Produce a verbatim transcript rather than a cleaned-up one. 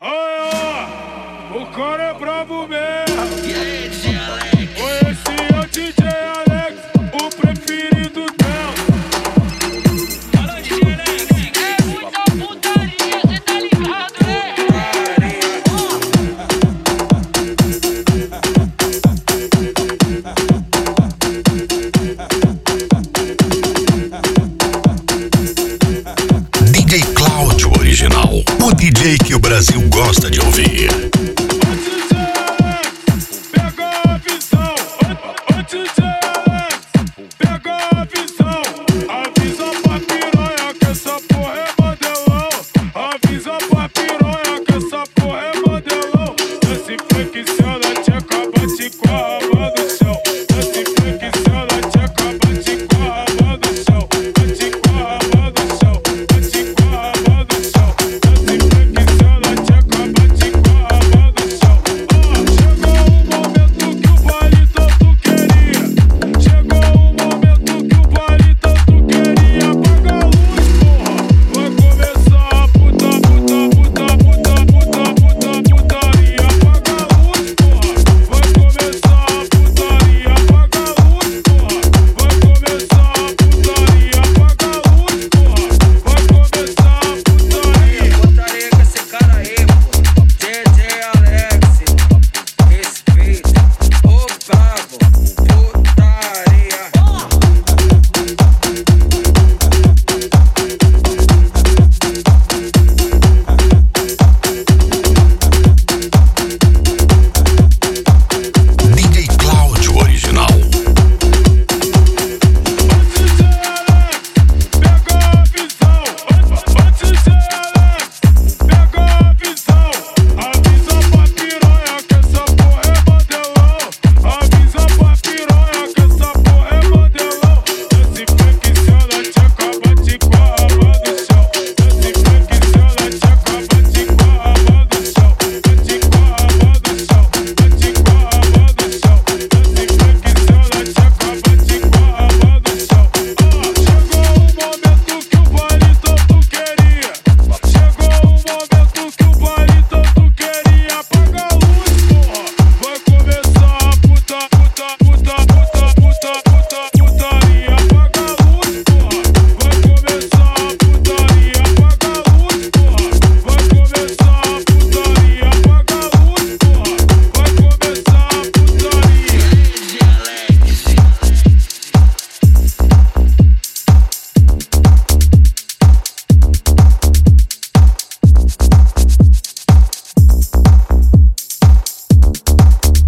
Ai, ó, o cara é brabo mesmo. E aí, D J Alex? Esse é o D J Alex, o preferido dela. Fala, D J Alex. É muita putaria, cê tá ligado, né? D J Cláudio Original, o D J que o Brasil gosta de ouvir.